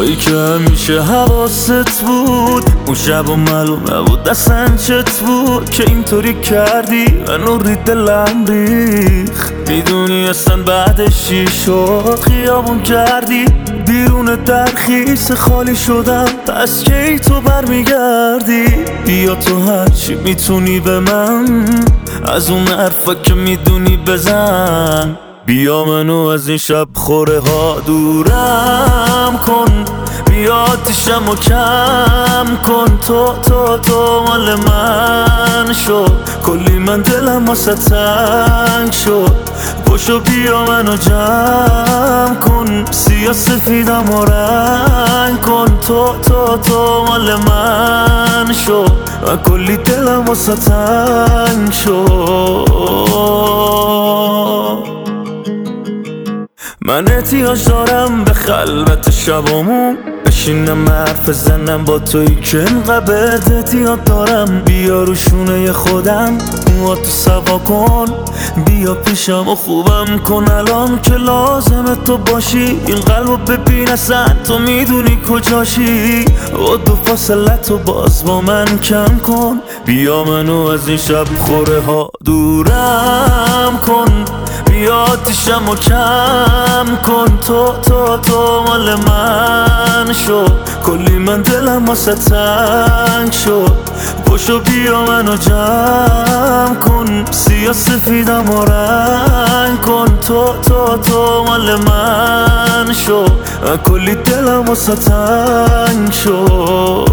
تویی که همیشه حواست بود، اون شب و معلوم نبود اصلا چت بود که اینطوری کردی منو ری دلم ریخ. میدونی اصلا بعدش چی شد؟ خیابون کردی بیرون درخیس خالی شدم، پس کی تو برمیگردی؟ بیا تو هرچی میتونی به من، از اون حرفا که میدونی بزن. بیا منو از این شب خوره ها دورم کن، بیا آتیشم و کم کن. تو مال من شد، کلی من دلم واسه تنگ شد. پاشو بیا منو جمع کن، سیاه سفیدم و رنگ کن. تو مال من شد، من کلی دلم واسه تنگ شد. من احتیاج دارم به خلوت شبامون، بشینم حرف زنم با تویی که اینقدر احتیاج دارم. بیا رو شونه خودم موهاتو سوا کن، بیا پیشم و خوبم کن الان که لازمه تو باشی. این قلبو ببین اصلا تو میدونی کجاشی، و دو فاصله تو باز با من کم کن. بیا منو از این شب خوره ها دورم کن، بیا آتیشم و کم کن. تو مال من شد، کلی من دلم واسه تنگ شد. پاشو بیا منو جمع کن، سیاه سفیدم و رنگ کن. تو مال من شد، کلی دلم واسه تنگ شد.